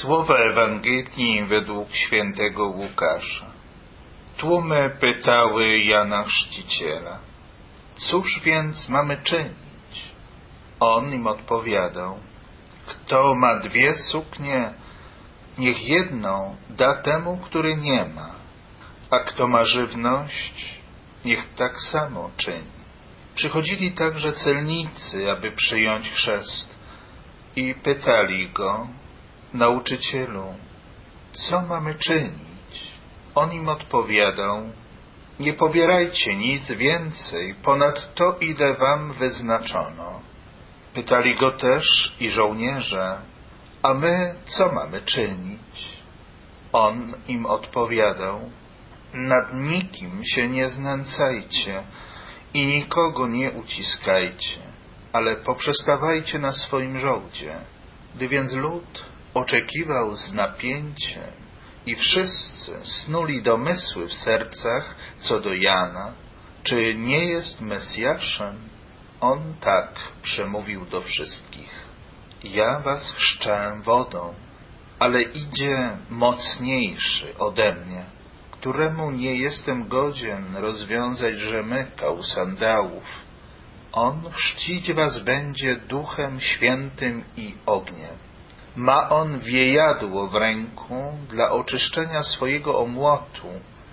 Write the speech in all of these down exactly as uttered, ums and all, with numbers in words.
Słowa Ewangelii według świętego Łukasza. Tłumy pytały Jana Chrzciciela: cóż więc mamy czynić? On im odpowiadał: kto ma dwie suknie, niech jedną da temu, który nie ma, a kto ma żywność, niech tak samo czyni. Przychodzili także celnicy, aby przyjąć chrzest, i pytali go: nauczycielu, co mamy czynić? On im odpowiadał: nie pobierajcie nic więcej ponad to, ile wam wyznaczono. Pytali go też i żołnierze: a my co mamy czynić? On im odpowiadał: nad nikim się nie znęcajcie i nikogo nie uciskajcie, ale poprzestawajcie na swoim żołdzie. Gdy więc lud oczekiwał z napięciem i wszyscy snuli domysły w sercach co do Jana, czy nie jest Mesjaszem, on tak przemówił do wszystkich: ja was chrzczę wodą, ale idzie mocniejszy ode mnie, któremu nie jestem godzien rozwiązać rzemyka u sandałów. On chrzcić was będzie Duchem Świętym i ogniem. Ma on wiejadło w ręku dla oczyszczenia swojego omłotu.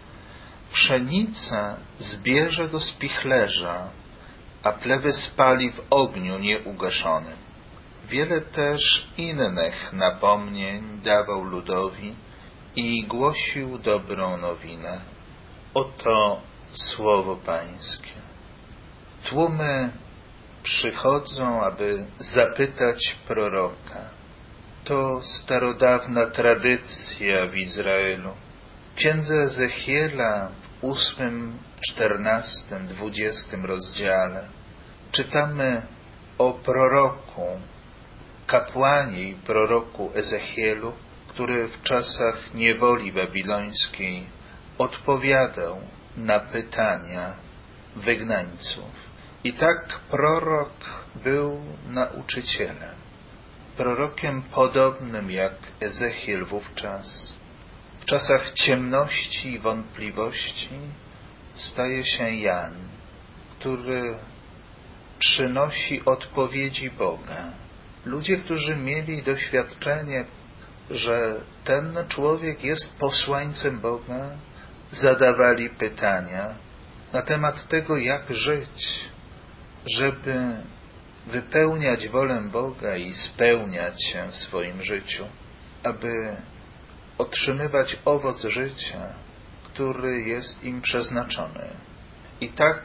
Pszenicę zbierze do spichlerza, a plewy spali w ogniu nieugaszonym. Wiele też innych napomnień dawał ludowi i głosił dobrą nowinę. Oto słowo Pańskie. Tłumy przychodzą, aby zapytać proroka. To starodawna tradycja w Izraelu. W księdze Ezechiela w ósmym, czternastym, dwudziestym rozdziale czytamy o proroku, kapłanie i proroku Ezechielu, który w czasach niewoli babilońskiej odpowiadał na pytania wygnańców. I tak prorok był nauczycielem, prorokiem podobnym jak Ezechiel wówczas. W czasach ciemności i wątpliwości staje się Jan, który przynosi odpowiedzi Boga. Ludzie, którzy mieli doświadczenie, że ten człowiek jest posłańcem Boga, zadawali pytania na temat tego, jak żyć, żeby wypełniać wolę Boga i spełniać się w swoim życiu, aby otrzymywać owoc życia, który jest im przeznaczony. I tak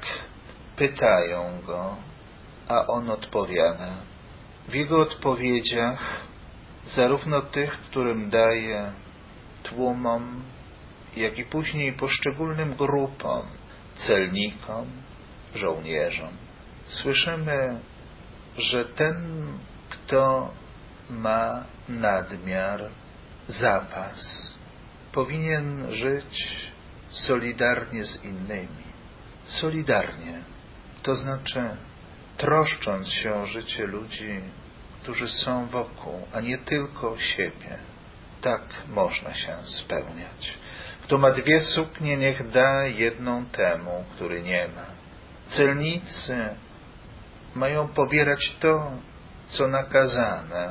pytają go, a on odpowiada. W jego odpowiedziach, zarówno tych, którym daje tłumom, jak i później poszczególnym grupom, celnikom, żołnierzom, słyszymy, że ten, kto ma nadmiar, zapas, powinien żyć solidarnie z innymi. Solidarnie, to znaczy troszcząc się o życie ludzi, którzy są wokół, a nie tylko o siebie. Tak można się spełniać. Kto ma dwie suknie, niech da jedną temu, który nie ma. Celnicy mają pobierać to, co nakazane,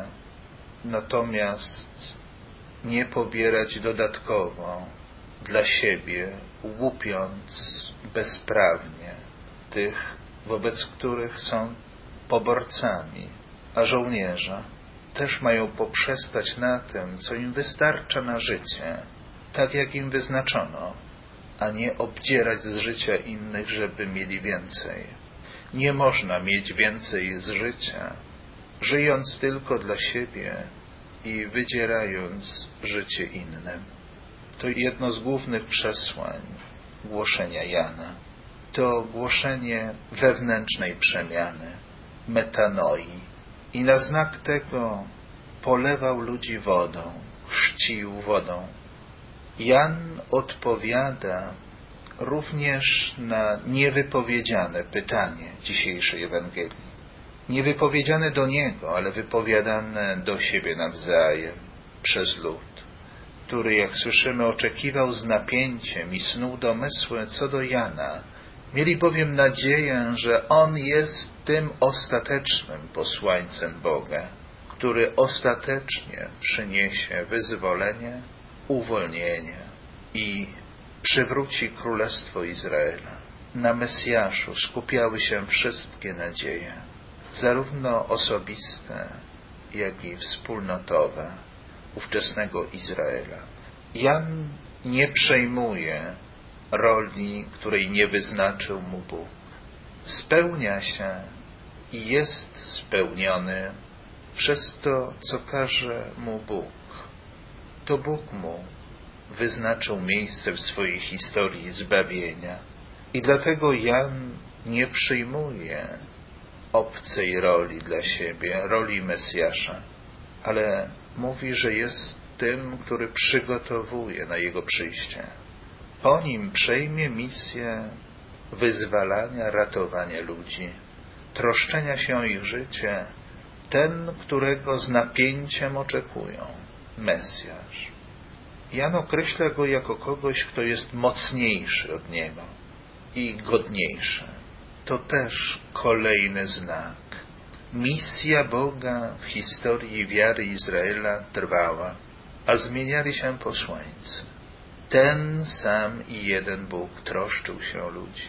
natomiast nie pobierać dodatkowo dla siebie, łupiąc bezprawnie tych, wobec których są poborcami. A żołnierze też mają poprzestać na tym, co im wystarcza na życie, tak jak im wyznaczono, a nie obdzierać z życia innych, żeby mieli więcej. Nie można mieć więcej z życia, żyjąc tylko dla siebie i wydzierając życie innym. To jedno z głównych przesłań głoszenia Jana. To głoszenie wewnętrznej przemiany, metanoi. I na znak tego polewał ludzi wodą, chrzcił wodą. Jan odpowiada również na niewypowiedziane pytanie dzisiejszej Ewangelii. Niewypowiedziane do niego, ale wypowiadane do siebie nawzajem. przez lud, który, jak słyszymy, oczekiwał z napięciem i snuł domysły co do Jana. Mieli bowiem nadzieję, że on jest tym ostatecznym posłańcem Boga, który ostatecznie przyniesie wyzwolenie, uwolnienie i przywróci Królestwo Izraela. Na Mesjaszu skupiały się wszystkie nadzieje, zarówno osobiste, jak i wspólnotowe ówczesnego Izraela. Jan nie przejmuje roli, której nie wyznaczył mu Bóg. Spełnia się i jest spełniony przez to, co każe mu Bóg. To Bóg mu wyznaczył miejsce w swojej historii zbawienia. I dlatego Jan nie przyjmuje obcej roli dla siebie, roli Mesjasza, ale mówi, że jest tym, który przygotowuje na jego przyjście. Po nim przejmie misję wyzwalania, ratowania ludzi, troszczenia się o ich życie, ten, którego z napięciem oczekują, Mesjasz. Jan określa go jako kogoś, kto jest mocniejszy od niego i godniejszy. To też kolejny znak. Misja Boga w historii wiary Izraela trwała, a zmieniali się posłańcy. Ten sam i jeden Bóg troszczył się o ludzi,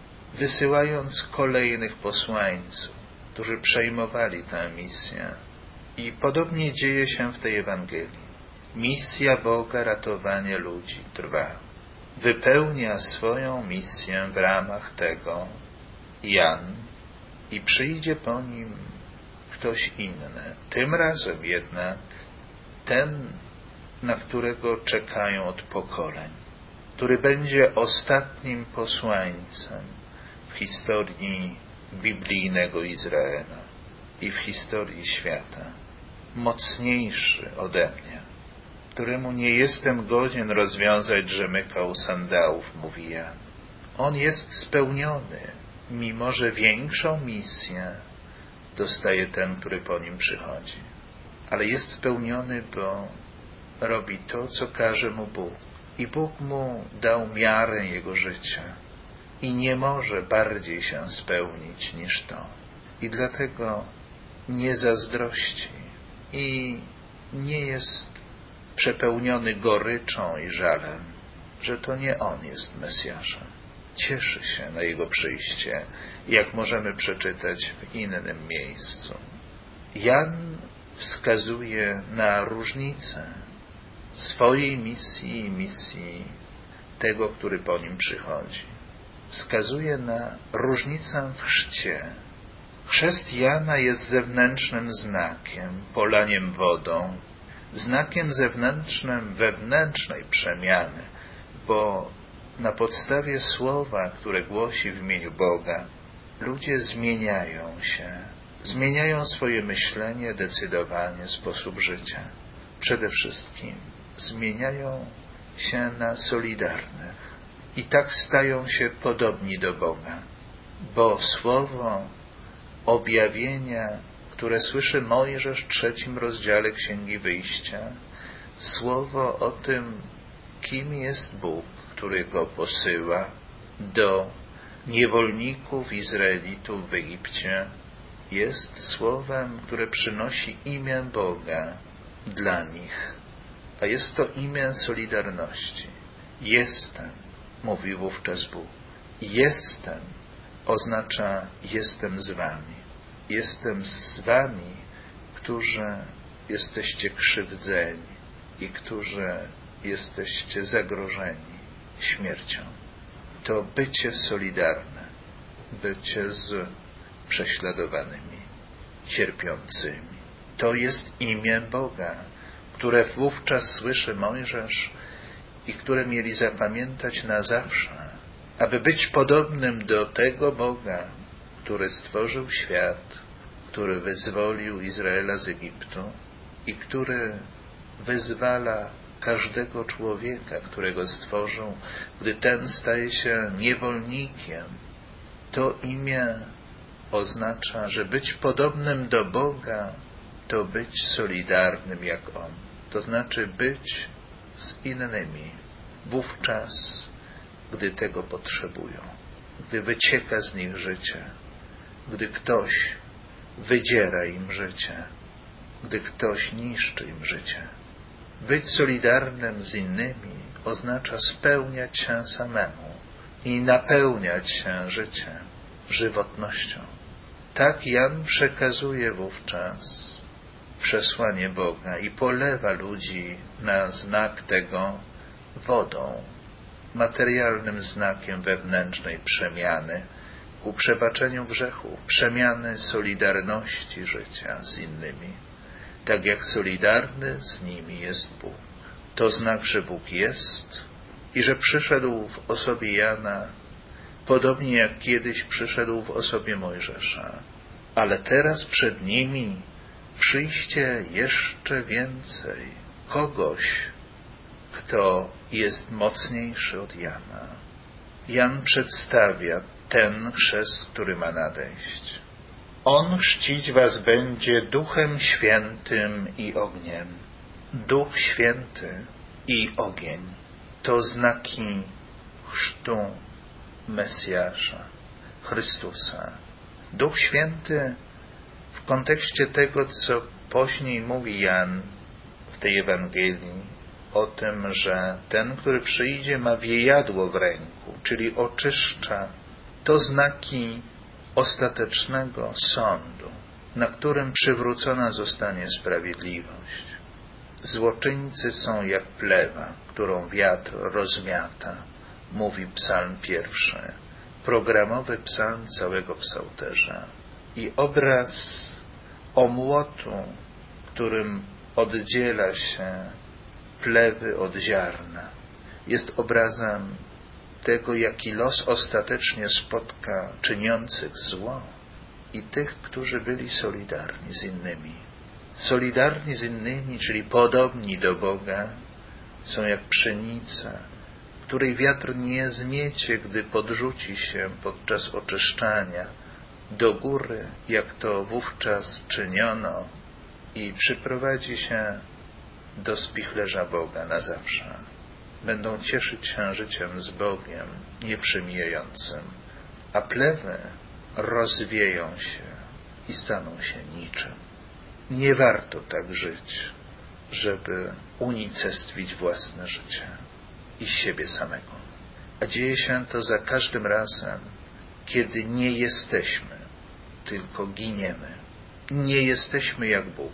wysyłając kolejnych posłańców, którzy przejmowali tę misję. I podobnie dzieje się w tej Ewangelii. Misja Boga, ratowanie ludzi trwa. Wypełnia swoją misję w ramach tego Jan i przyjdzie po nim ktoś inny. Tym razem jednak ten, na którego czekają od pokoleń, który będzie ostatnim posłańcem w historii biblijnego Izraela i w historii świata, mocniejszy ode mnie, któremu nie jestem godzien rozwiązać rzemyka u sandałów, mówi Jan. On jest spełniony, mimo że większą misję dostaje ten, który po nim przychodzi. Ale jest spełniony, bo robi to, co każe mu Bóg. I Bóg mu dał miarę jego życia. I nie może bardziej się spełnić niż to. I dlatego nie zazdrości i nie jest przepełniony goryczą i żalem, że to nie on jest Mesjaszem. Cieszy się na jego przyjście, jak możemy przeczytać w innym miejscu. Jan wskazuje na różnicę swojej misji i misji tego, który po nim przychodzi. Wskazuje na różnicę w chrzcie. Chrzest Jana jest zewnętrznym znakiem, polaniem wodą, znakiem zewnętrznym wewnętrznej przemiany, bo na podstawie słowa, które głosi w imieniu Boga, ludzie zmieniają się, zmieniają swoje myślenie, decydowanie, sposób życia. Przede wszystkim zmieniają się na solidarnych i tak stają się podobni do Boga, bo słowo objawienia, które słyszy Mojżesz w trzecim rozdziale Księgi Wyjścia, słowo o tym, kim jest Bóg, który go posyła do niewolników Izraelitów w Egipcie, jest słowem, które przynosi imię Boga dla nich, a jest to imię solidarności. Jestem, mówi wówczas Bóg. Jestem oznacza jestem z wami. Jestem z wami, którzy jesteście krzywdzeni i którzy jesteście zagrożeni śmiercią. To bycie solidarne, bycie z prześladowanymi, cierpiącymi. To jest imię Boga, które wówczas słyszy Mojżesz i które mieli zapamiętać na zawsze, aby być podobnym do tego Boga, który stworzył świat, który wyzwolił Izraela z Egiptu i który wyzwala każdego człowieka, którego stworzył, gdy ten staje się niewolnikiem. To imię oznacza, że być podobnym do Boga to być solidarnym jak On. to znaczy być z innymi wówczas, gdy tego potrzebują, gdy wycieka z nich życie, gdy ktoś wydziera im życie, gdy ktoś niszczy im życie. Być solidarnym z innymi oznacza spełniać się samemu i napełniać się życiem, żywotnością. Tak Jan przekazuje wówczas przesłanie Boga i polewa ludzi na znak tego wodą, materialnym znakiem wewnętrznej przemiany ku przebaczeniu grzechów, przemiany solidarności życia z innymi, tak jak solidarny z nimi jest Bóg. To znak, że Bóg jest i że przyszedł w osobie Jana, podobnie jak kiedyś przyszedł w osobie Mojżesza. Ale teraz przed nimi przyjście jeszcze więcej, kogoś, kto jest mocniejszy od Jana. Jan przedstawia ten chrzest, który ma nadejść. On chrzcić was będzie Duchem Świętym i ogniem. Duch Święty i ogień to znaki chrztu Mesjasza, Chrystusa. Duch Święty w kontekście tego, co później mówi Jan w tej Ewangelii, o tym, że ten, który przyjdzie, ma wiejadło w ręku, czyli oczyszcza, to znaki ostatecznego sądu, na którym przywrócona zostanie sprawiedliwość. Złoczyńcy są jak plewa, którą wiatr rozmiata, mówi psalm pierwszy, programowy psalm całego psalterza. I obraz omłotu, którym oddziela się plewy od ziarna, jest obrazem tego, jaki los ostatecznie spotka czyniących zło i tych, którzy byli solidarni z innymi. Solidarni z innymi, czyli podobni do Boga, są jak pszenica, której wiatr nie zmiecie, gdy podrzuci się podczas oczyszczania do góry, jak to wówczas czyniono, i przyprowadzi się do spichlerza Boga na zawsze. Będą cieszyć się życiem z Bogiem nieprzemijającym, a plewy rozwieją się i staną się niczym. Nie warto tak żyć, żeby unicestwić własne życie i siebie samego. A dzieje się to za każdym razem, kiedy nie jesteśmy, tylko giniemy. Nie jesteśmy jak Bóg,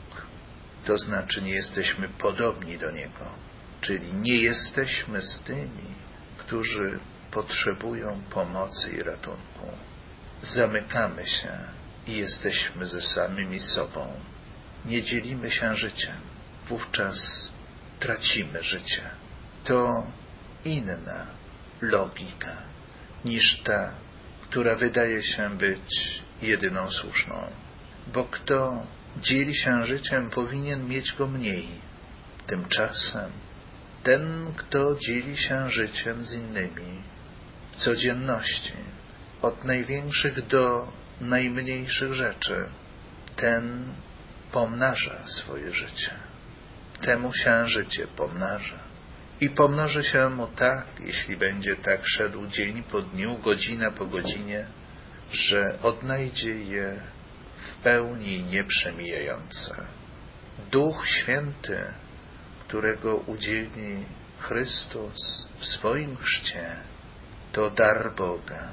to znaczy nie jesteśmy podobni do Niego, czyli nie jesteśmy z tymi, którzy potrzebują pomocy i ratunku. Zamykamy się i jesteśmy ze samymi sobą. Nie dzielimy się życiem, wówczas tracimy życie. To inna logika niż ta, która wydaje się być jedyną słuszną. Bo kto dzieli się życiem, powinien mieć go mniej. Tymczasem ten, kto dzieli się życiem z innymi w codzienności, od największych do najmniejszych rzeczy, ten pomnaża swoje życie. Temu się życie pomnaża. I pomnoży się mu tak, jeśli będzie tak szedł dzień po dniu, godzina po godzinie, że odnajdzie je w pełni nieprzemijające. Duch Święty, którego udzieli Chrystus w swoim chrzcie, to dar Boga,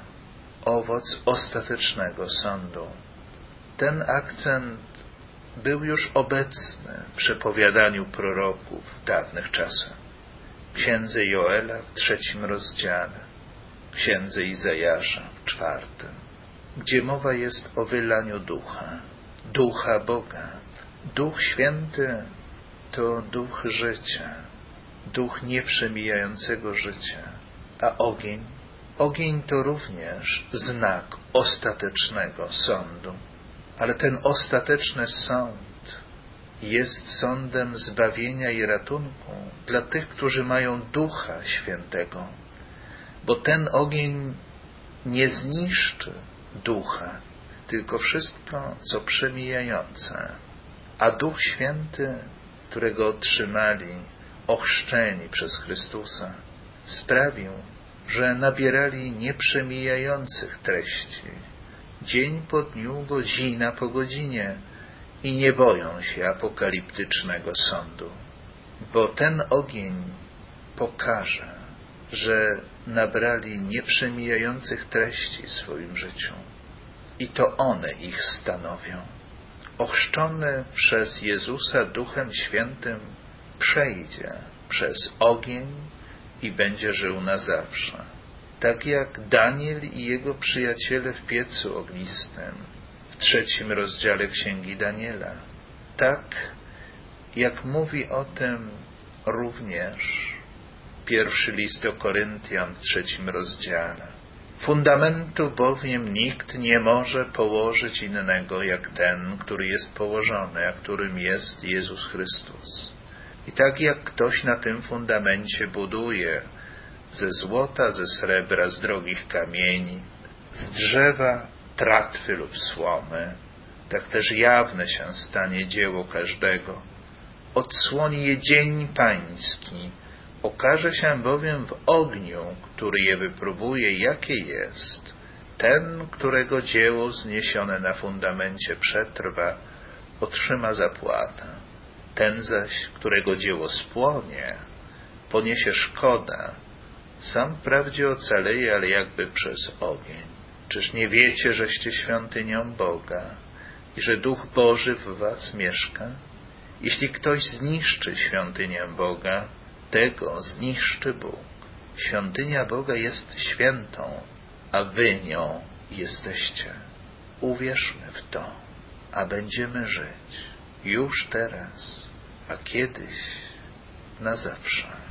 owoc ostatecznego sądu. Ten akcent był już obecny w przepowiadaniu proroków w dawnych czasach. W księdze Joela w trzecim rozdziale, w księdze Izajasza w czwartym, gdzie mowa jest o wylaniu ducha, ducha Boga. Duch Święty to duch życia, duch nieprzemijającego życia, a ogień, ogień to również znak ostatecznego sądu. Ale ten ostateczny sąd jest sądem zbawienia i ratunku dla tych, którzy mają Ducha Świętego, bo ten ogień nie zniszczy ducha, tylko wszystko, co przemijające, a Duch Święty którego otrzymali ochrzczeni przez Chrystusa, sprawił, że nabierali nieprzemijających treści, dzień po dniu, godzina po godzinie i nie boją się apokaliptycznego sądu, bo ten ogień pokaże, że nabrali nieprzemijających treści w swoim życiu i to one ich stanowią. Ochrzczony przez Jezusa Duchem Świętym przejdzie przez ogień i będzie żył na zawsze. Tak jak Daniel i jego przyjaciele w piecu ognistym w trzecim rozdziale Księgi Daniela. Tak jak mówi o tym również pierwszy list do Koryntian w trzecim rozdziale. Fundamentu bowiem nikt nie może położyć innego jak ten, który jest położony, a którym jest Jezus Chrystus. I tak jak ktoś na tym fundamencie buduje ze złota, ze srebra, z drogich kamieni, z drzewa, tratwy lub słomy, tak też jawne się stanie dzieło każdego. Odsłoni je dzień pański, okaże się bowiem w ogniu, który je wypróbuje, jakie jest. Ten, którego dzieło zniesione na fundamencie przetrwa, otrzyma zapłatę. Ten zaś, którego dzieło spłonie, poniesie szkodę. Sam wprawdzie ocaleje, ale jakby przez ogień. Czyż nie wiecie, żeście świątynią Boga i że Duch Boży w was mieszka? Jeśli ktoś zniszczy świątynię Boga, tego zniszczy Bóg. Świątynia Boga jest świętą, a wy nią jesteście. Uwierzmy w to, a będziemy żyć już teraz, a kiedyś na zawsze.